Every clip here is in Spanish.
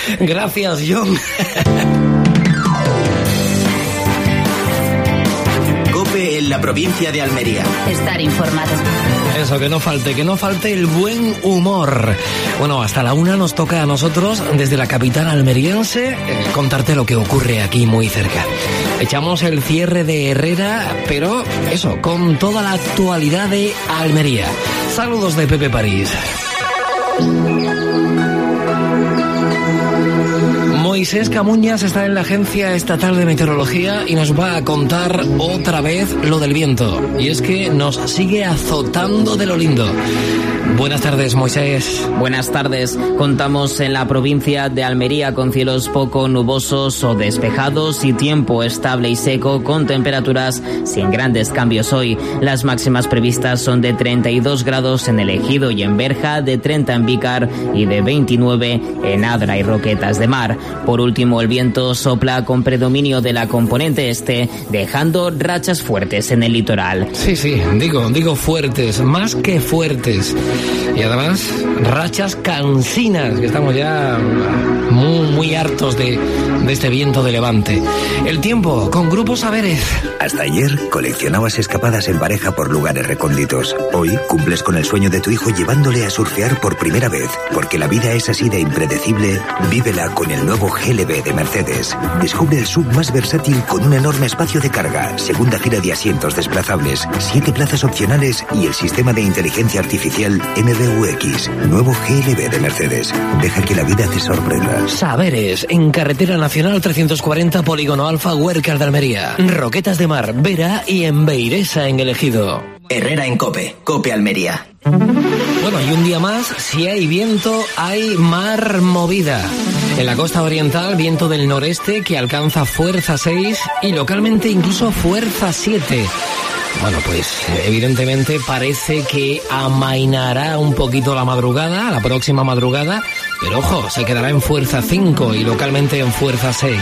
Gracias, John. COPE en la provincia de Almería. Estar informado. Eso, que no falte el buen humor. Bueno, hasta la 1 nos toca a nosotros, desde la capital almeriense, contarte lo que ocurre aquí muy cerca. Echamos el cierre de Herrera, pero eso, con toda la actualidad de Almería. Saludos de Pepe París. Moisés Camuñas está en la Agencia Estatal de Meteorología y nos va a contar otra vez lo del viento. Y es que nos sigue azotando de lo lindo. Buenas tardes, Moisés. Buenas tardes. Contamos en la provincia de Almería con cielos poco nubosos o despejados y tiempo estable y seco con temperaturas sin grandes cambios hoy. Las máximas previstas son de 32 grados en El Ejido y en Berja, de 30 en Vícar y de 29 en Adra y Roquetas de Mar. Por último, el viento sopla con predominio de la componente este, dejando rachas fuertes en el litoral. Sí, digo fuertes, más que fuertes. Y además, rachas cansinas, que estamos ya muy hartos de este viento de levante. El tiempo, con Grupo Saberes. Hasta ayer coleccionabas escapadas en pareja por lugares recónditos. Hoy cumples con el sueño de tu hijo llevándole a surfear por primera vez. Porque la vida es así de impredecible, vívela con el nuevo GLB de Mercedes. Descubre el SUV más versátil con un enorme espacio de carga, segunda fila de asientos desplazables, 7 plazas opcionales y el sistema de inteligencia artificial MBUX. Nuevo GLB de Mercedes. Deja que la vida te sorprenda. Saberes, en Carretera Nacional 340, Polígono Alfa, Huércal de Almería. Roquetas de Mar, Vera y en Beiresa, en El Ejido. Herrera en COPE Almería. Bueno, y un día más, si hay viento, hay mar movida. En la costa oriental, viento del noreste que alcanza fuerza 6 y localmente incluso fuerza 7. Bueno, pues evidentemente parece que amainará un poquito la próxima madrugada, pero ojo, se quedará en fuerza 5 y localmente en fuerza 6.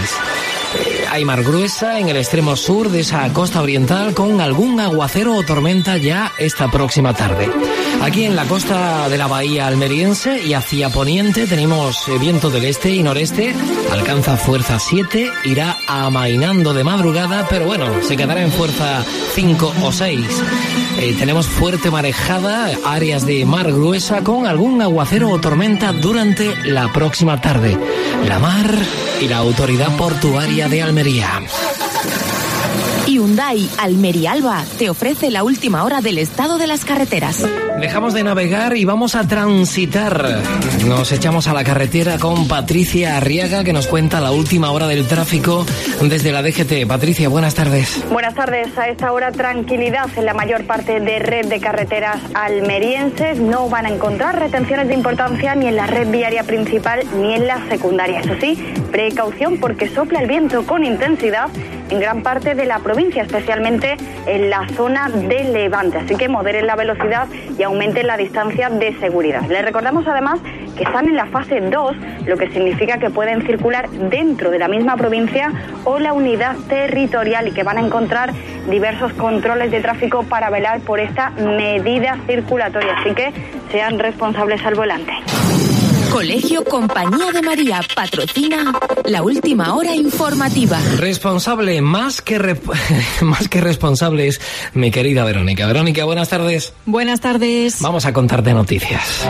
Hay mar gruesa en el extremo sur de esa costa oriental con algún aguacero o tormenta ya esta próxima tarde. Aquí en la costa de la bahía almeriense y hacia poniente tenemos viento del este y noreste, alcanza fuerza 7, irá amainando de madrugada, pero bueno, se quedará en fuerza 5 o 6. Tenemos fuerte marejada, áreas de mar gruesa con algún aguacero o tormenta durante la próxima tarde. La mar y la autoridad portuaria de Almería. Hyundai Almería Alba te ofrece la última hora del estado de las carreteras. Dejamos de navegar y vamos a transitar. Nos echamos a la carretera con Patricia Arriaga, que nos cuenta la última hora del tráfico desde la DGT. Patricia, buenas tardes. Buenas tardes. A esta hora, tranquilidad en la mayor parte de red de carreteras almerienses. No van a encontrar retenciones de importancia ni en la red viaria principal ni en la secundaria. Eso sí, precaución porque sopla el viento con intensidad en gran parte de la provincia, especialmente en la zona de Levante. Así que moderen la velocidad y aumenten la distancia de seguridad. Les recordamos además que están en la fase 2, lo que significa que pueden circular dentro de la misma provincia o la unidad territorial y que van a encontrar diversos controles de tráfico para velar por esta medida circulatoria. Así que sean responsables al volante. Colegio Compañía de María patrocina la última hora informativa. Responsable, más que responsable es mi querida Verónica. Verónica, buenas tardes. Buenas tardes. Vamos a contarte noticias.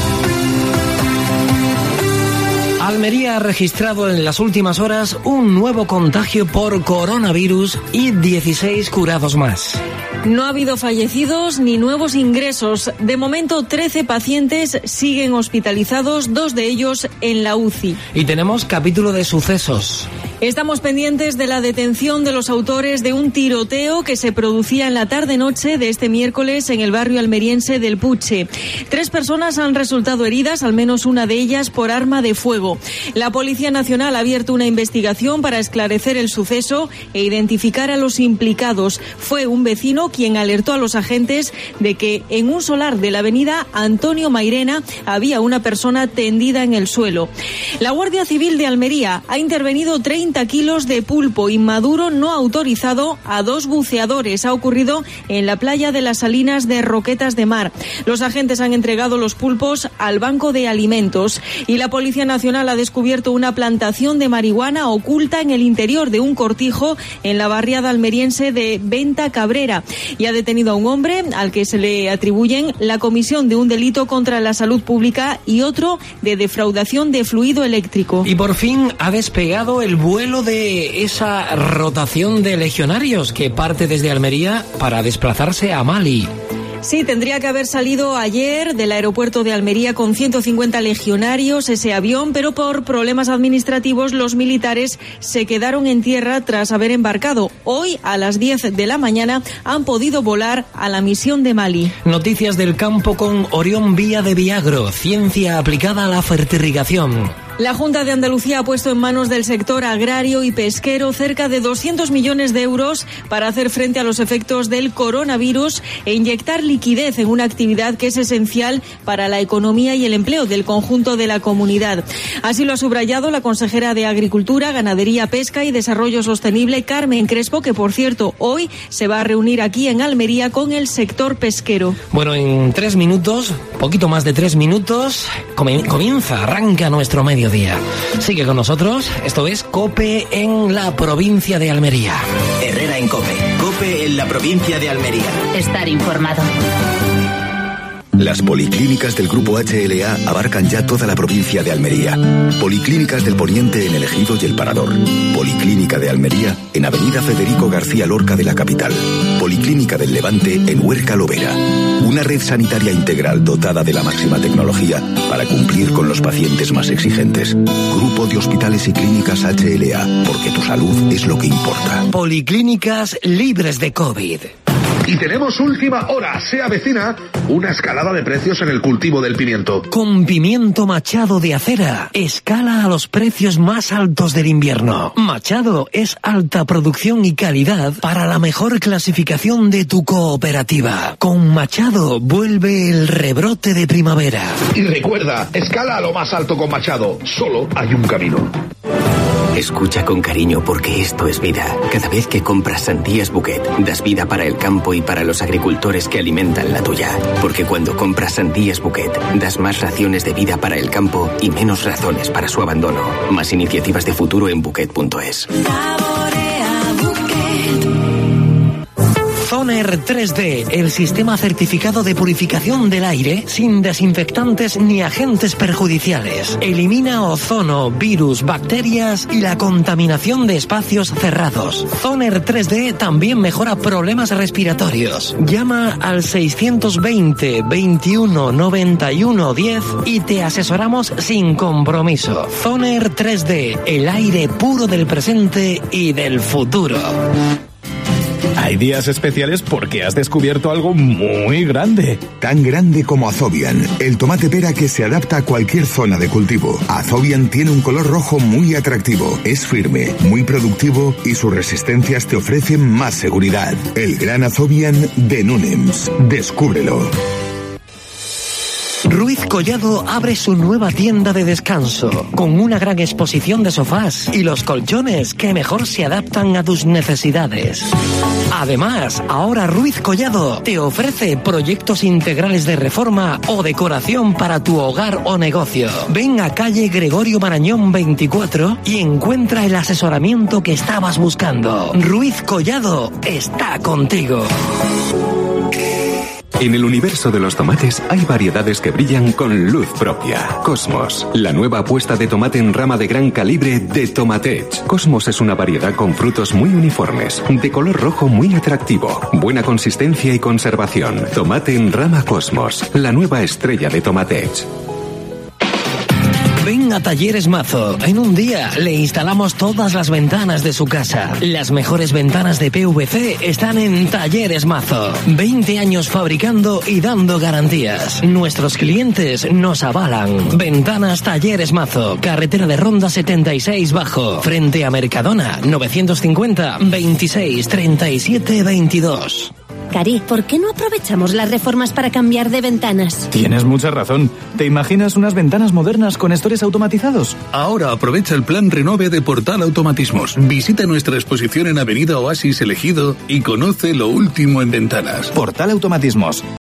Almería ha registrado en las últimas horas un nuevo contagio por coronavirus y 16 curados más. No ha habido fallecidos ni nuevos ingresos. De momento, 13 pacientes siguen hospitalizados, 2 de ellos en la UCI. Y tenemos capítulo de sucesos. Estamos pendientes de la detención de los autores de un tiroteo que se producía en la tarde-noche de este miércoles en el barrio almeriense del Puche. 3 personas han resultado heridas, al menos una de ellas por arma de fuego. La Policía Nacional ha abierto una investigación para esclarecer el suceso e identificar a los implicados. Fue un vecino quien alertó a los agentes de que en un solar de la avenida Antonio Mairena había una persona tendida en el suelo. La Guardia Civil de Almería ha intervenido 30 30 kilos de pulpo inmaduro no autorizado a 2 buceadores. Ha ocurrido en la playa de las Salinas de Roquetas de Mar. Los agentes han entregado los pulpos al Banco de Alimentos y la Policía Nacional ha descubierto una plantación de marihuana oculta en el interior de un cortijo en la barriada almeriense de Venta Cabrera y ha detenido a un hombre al que se le atribuyen la comisión de un delito contra la salud pública y otro de defraudación de fluido eléctrico. Y por fin ha despegado el vuelo de esa rotación de legionarios que parte desde Almería para desplazarse a Mali. Sí, tendría que haber salido ayer del aeropuerto de Almería con 150 legionarios ese avión, pero por problemas administrativos los militares se quedaron en tierra tras haber embarcado. Hoy, a las 10 de la mañana, han podido volar a la misión de Mali. Noticias del campo con Orión Vía de Viagro, ciencia aplicada a la fertirrigación. La Junta de Andalucía ha puesto en manos del sector agrario y pesquero cerca de 200 millones de euros para hacer frente a los efectos del coronavirus e inyectar liquidez en una actividad que es esencial para la economía y el empleo del conjunto de la comunidad. Así lo ha subrayado la consejera de Agricultura, Ganadería, Pesca y Desarrollo Sostenible, Carmen Crespo, que por cierto hoy se va a reunir aquí en Almería con el sector pesquero. Bueno, en 3 minutos, poquito más de 3 minutos, arranca nuestro mediodía. Sigue con nosotros, esto es COPE en la provincia de Almería. Herrera en COPE. COPE en la provincia de Almería. Estar informado. Las policlínicas del Grupo HLA abarcan ya toda la provincia de Almería. Policlínicas del Poniente en El Ejido y El Parador. Policlínica de Almería en Avenida Federico García Lorca de la capital. Policlínica del Levante en Huerca Lovera. Una red sanitaria integral dotada de la máxima tecnología para cumplir con los pacientes más exigentes. Grupo de Hospitales y Clínicas HLA, porque tu salud es lo que importa. Policlínicas libres de COVID. Y tenemos última hora. Se avecina una escalada de precios en el cultivo del pimiento. Con pimiento Machado de Acera, escala a los precios más altos del invierno. Machado es alta producción y calidad para la mejor clasificación de tu cooperativa. Con Machado vuelve el rebrote de primavera. Y recuerda, escala a lo más alto con Machado. Solo hay un camino. Escucha con cariño porque esto es vida. Cada vez que compras Sandías Bouquet, das vida para el campo y para los agricultores que alimentan la tuya. Porque cuando compras Sandías Bouquet, das más raciones de vida para el campo y menos razones para su abandono. Más iniciativas de futuro en Bouquet.es. Zoner 3D, el sistema certificado de purificación del aire sin desinfectantes ni agentes perjudiciales. Elimina ozono, virus, bacterias y la contaminación de espacios cerrados. Zoner 3D también mejora problemas respiratorios. Llama al 620 21 91 10 y te asesoramos sin compromiso. Zoner 3D, el aire puro del presente y del futuro. Hay días especiales porque has descubierto algo muy grande. Tan grande como Azobian, el tomate pera que se adapta a cualquier zona de cultivo. Azobian tiene un color rojo muy atractivo, es firme, muy productivo y sus resistencias te ofrecen más seguridad. El gran Azobian de Nunems. Descúbrelo. Ruiz Collado abre su nueva tienda de descanso, con una gran exposición de sofás y los colchones que mejor se adaptan a tus necesidades. Además, ahora Ruiz Collado te ofrece proyectos integrales de reforma o decoración para tu hogar o negocio. Ven a calle Gregorio Marañón 24 y encuentra el asesoramiento que estabas buscando. Ruiz Collado está contigo. En el universo de los tomates hay variedades que brillan con luz propia. Cosmos, la nueva apuesta de tomate en rama de gran calibre de Tomatech. Cosmos es una variedad con frutos muy uniformes, de color rojo muy atractivo, buena consistencia y conservación. Tomate en rama Cosmos, la nueva estrella de Tomatech. Ven a Talleres Mazo. En un día le instalamos todas las ventanas de su casa. Las mejores ventanas de PVC están en Talleres Mazo. 20 años fabricando y dando garantías. Nuestros clientes nos avalan. Ventanas Talleres Mazo. Carretera de Ronda 76 Bajo. Frente a Mercadona. 950 26 37 22. Cari, ¿por qué no aprovechamos las reformas para cambiar de ventanas? Tienes mucha razón. ¿Te imaginas unas ventanas modernas con estores automatizados? Ahora aprovecha el plan Renove de Portal Automatismos. Visita nuestra exposición en Avenida Oasis Elegido y conoce lo último en ventanas. Portal Automatismos.